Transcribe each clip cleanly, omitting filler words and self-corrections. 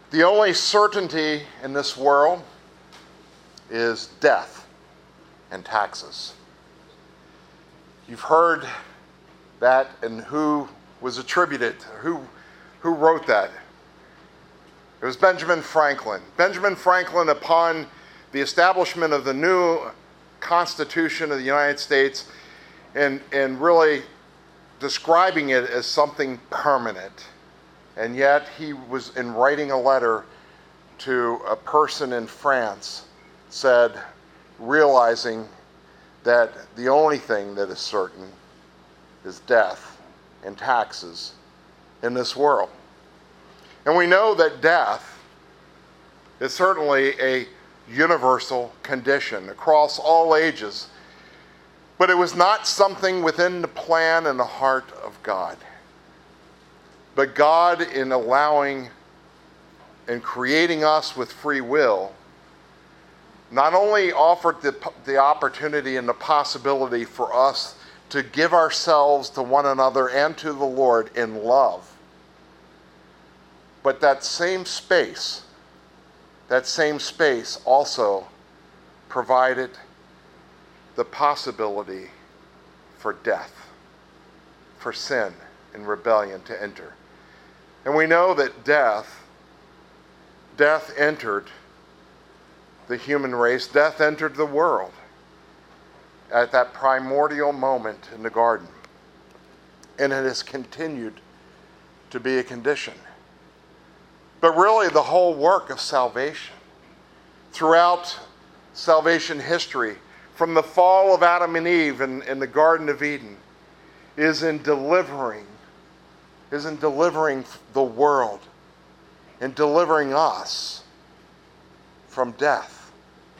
The only certainty in this world is death and taxes. You've heard that, and who was attributed, who wrote that? It was Benjamin Franklin. Benjamin Franklin, upon the establishment of the new Constitution of the United States, and really describing it as something permanent. And yet he was, in writing a letter to a person in France, said, realizing that the only thing that is certain is death and taxes in this world. And we know that death is certainly a universal condition across all ages, but it was not something within the plan and the heart of God. But God, in allowing and creating us with free will, not only offered the opportunity and the possibility for us to give ourselves to one another and to the Lord in love, but that same space also provided the possibility for death, for sin and rebellion to enter. And we know that death entered the human race, death entered the world at that primordial moment in the garden. And it has continued to be a condition. But really, the whole work of salvation, throughout salvation history, from the fall of Adam and Eve in the Garden of Eden, is in delivering the world and delivering us from death.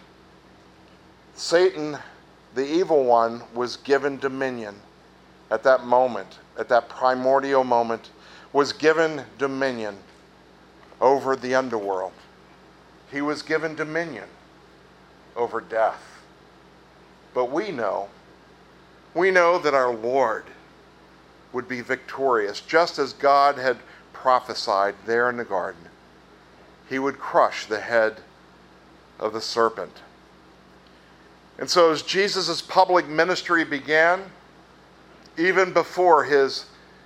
Satan, the evil one, was given dominion at that moment, at that primordial moment, was given dominion over the underworld. He was given dominion over death. But we know that our Lord would be victorious, just as God had prophesied there in the garden. He would crush the head of the serpent. And so as Jesus' public ministry began, even before his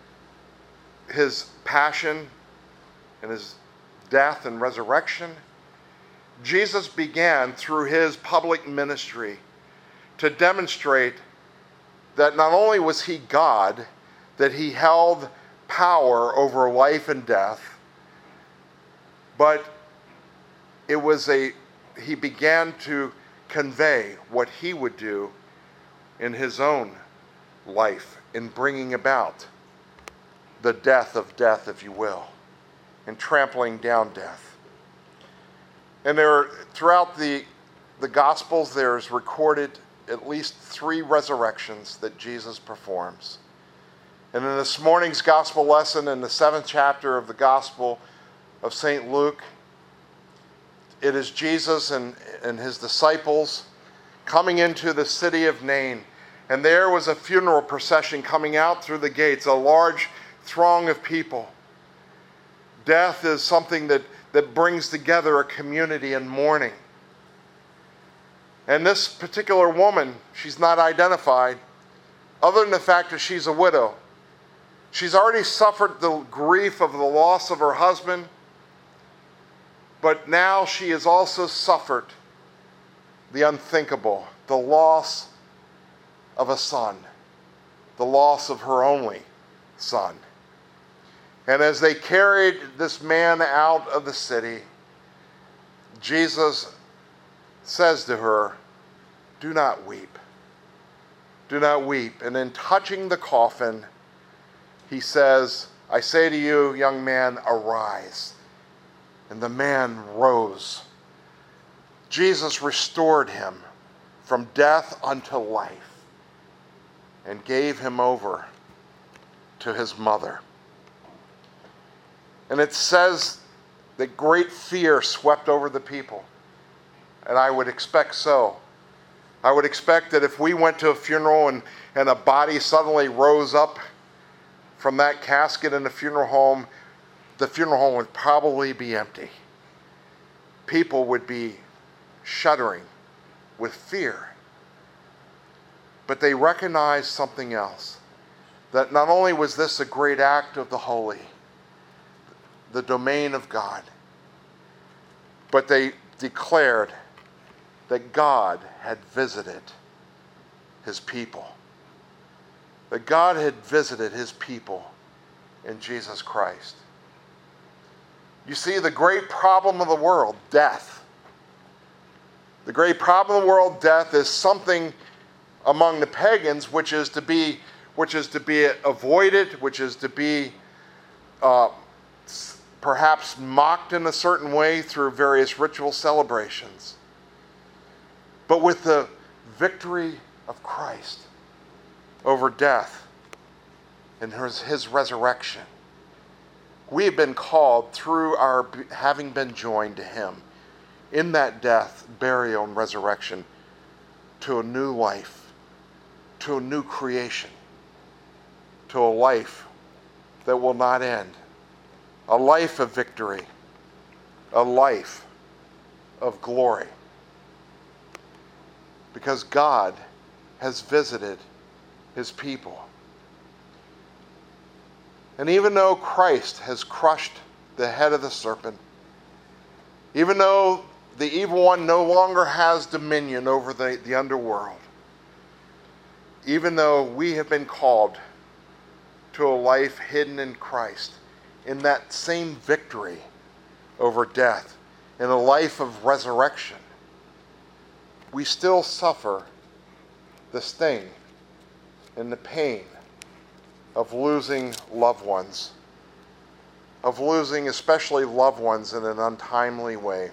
passion and his death and resurrection, Jesus began through his public ministry to demonstrate that not only was he God, that he held power over life and death, but he began to convey what he would do in his own life in bringing about the death of death, if you will, and trampling down death. And throughout the Gospels, there's recorded at least 3 resurrections that Jesus performs. And in this morning's gospel lesson, in the 7th chapter of the Gospel of St. Luke, it is Jesus and his disciples coming into the city of Nain. And there was a funeral procession coming out through the gates, a large throng of people. Death is something that brings together a community in mourning. And this particular woman, she's not identified, other than the fact that she's a widow. She's already suffered the grief of the loss of her husband, but now she has also suffered the unthinkable, the loss of a son, the loss of her only son. And as they carried this man out of the city, Jesus says to her, "Do not weep. Do not weep." And in touching the coffin, he says, "I say to you, young man, arise." And the man rose. Jesus restored him from death unto life and gave him over to his mother. And it says that great fear swept over the people. And I would expect so. I would expect that if we went to a funeral and a body suddenly rose up from that casket in the funeral home would probably be empty. people would be shuddering with fear. But they recognized something else. That not only was this a great act of the holy, the domain of God, but they declared that God had visited his people. That God had visited his people in Jesus Christ. You see, the great problem of the world, death. The great problem of the world, death, is something among the pagans which is to be avoided, which is to be perhaps mocked in a certain way through various ritual celebrations. But with the victory of Christ over death and his resurrection, we have been called through our having been joined to him in that death, burial, and resurrection to a new life, to a new creation, to a life that will not end, a life of victory, a life of glory. Because God has visited his people. And even though Christ has crushed the head of the serpent, even though the evil one no longer has dominion over the underworld, even though we have been called to a life hidden in Christ, in that same victory over death, in a life of resurrection, we still suffer the sting and the pain of losing loved ones, of losing especially loved ones in an untimely way.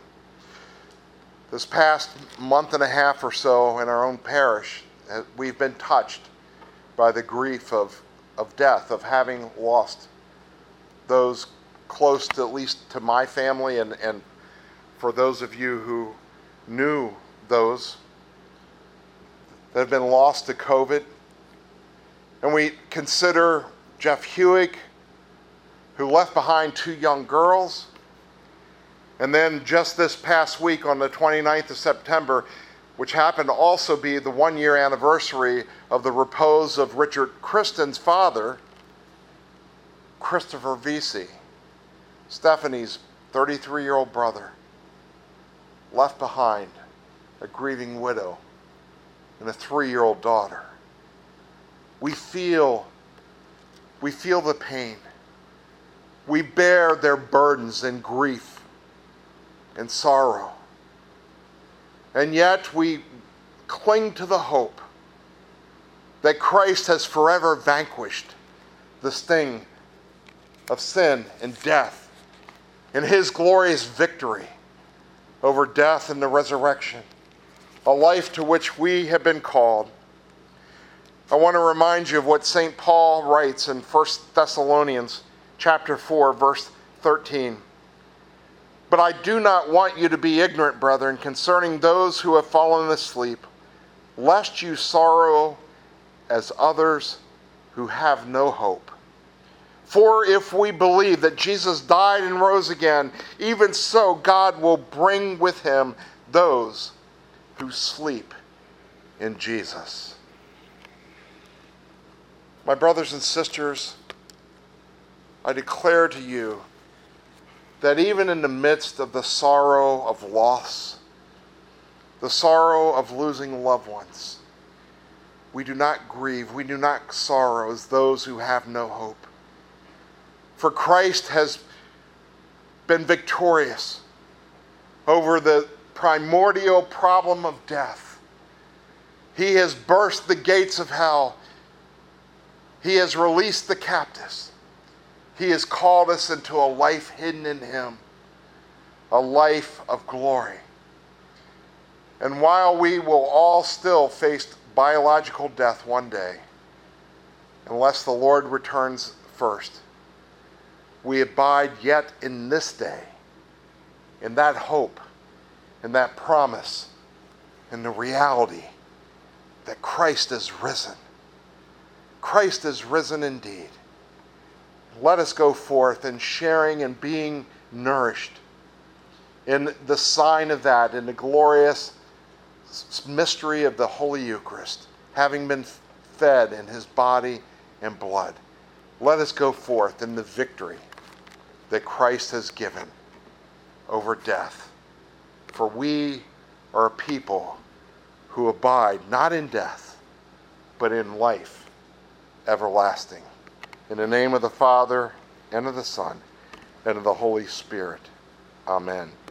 This past month and a half or so in our own parish, we've been touched by the grief of death, of having lost those close to, at least to my family, and for those of you who knew those that have been lost to COVID. And we consider Jeff Hewig, who left behind 2 young girls. And then just this past week on the 29th of September, which happened to also be the 1-year anniversary of the repose of Richard Kristen's father, Christopher Vesey, Stephanie's 33-year-old brother, left behind a grieving widow and a 3-year-old daughter. We feel the pain. We bear their burdens and grief and sorrow. And yet we cling to the hope that Christ has forever vanquished the sting of sin and death in his glorious victory over death and the resurrection, a life to which we have been called. I want to remind you of what St. Paul writes in 1 Thessalonians chapter 4, verse 13. But I do not want you to be ignorant, brethren, concerning those who have fallen asleep, lest you sorrow as others who have no hope. For if we believe that Jesus died and rose again, even so God will bring with him those who sleep in Jesus. My brothers and sisters, I declare to you that even in the midst of the sorrow of loss, the sorrow of losing loved ones, we do not grieve, we do not sorrow as those who have no hope. For Christ has been victorious over the primordial problem of death. He has burst the gates of hell. He has released the captives. He has called us into a life hidden in him, a life of glory. And while we will all still face biological death one day, unless the Lord returns first, we abide yet in this day, in that hope, in that promise, in the reality that Christ is risen. Christ is risen indeed. Let us go forth in sharing and being nourished in the sign of that, in the glorious mystery of the Holy Eucharist, having been fed in his body and blood. Let us go forth in the victory that Christ has given over death. For we are a people who abide not in death, but in life everlasting. In the name of the Father, and of the Son, and of the Holy Spirit. Amen.